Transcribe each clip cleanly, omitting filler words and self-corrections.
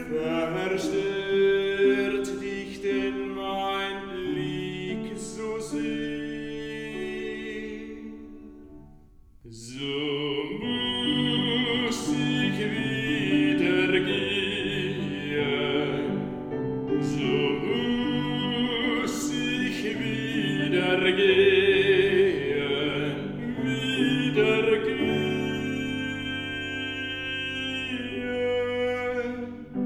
verstört dich denn mein Blick so sehr? So muss ich wieder gehen, so muss ich wieder gehen, wieder gehen.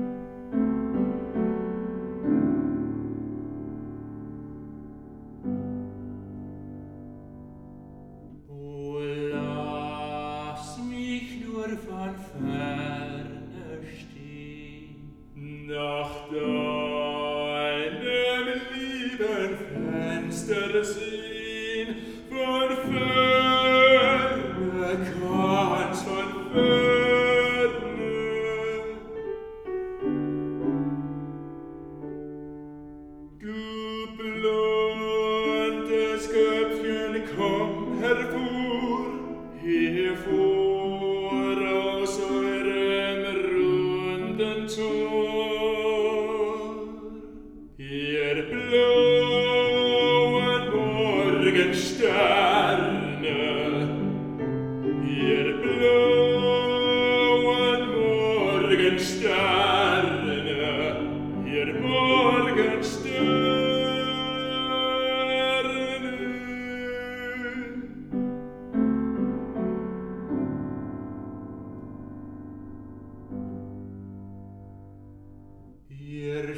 Oh, lass mich nur von ferne stehen, nach deinem lieben Fenster sehen, von ferne, ganz von ferne. Du blondes Köpfchen, komm hervor, hervor aus eurem runden Tor. Ihr blauen Morgensterne, ihr blauen Morgensterne, ihr Morgensterne. Ihr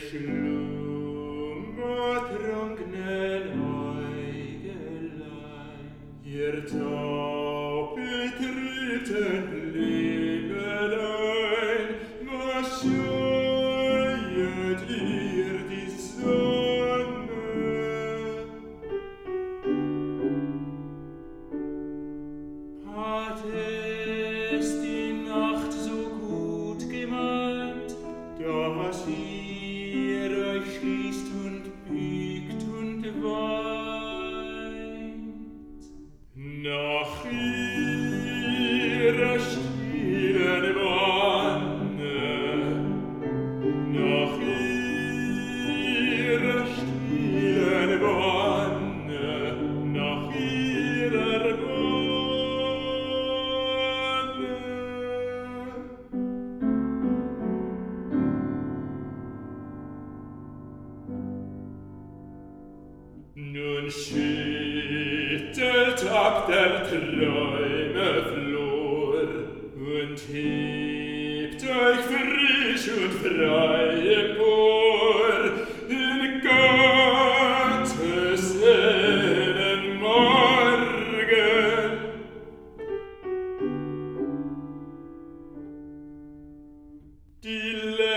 schlummertrunkenen Äugelein, ihr taub betrübten Liebelein, was scheuet ihr die Sonne? Hat es die Nacht so gut gemeint, dass ihr euch schließt und biegt und weint? Nach ihrer stillen Wonne, nach ihrer stillen Wonne, nach ihrer Wonne. Nun schüttelt ab der Träume Flor und hebt euch frisch und frei empor in Gottes hellen Morgen. Die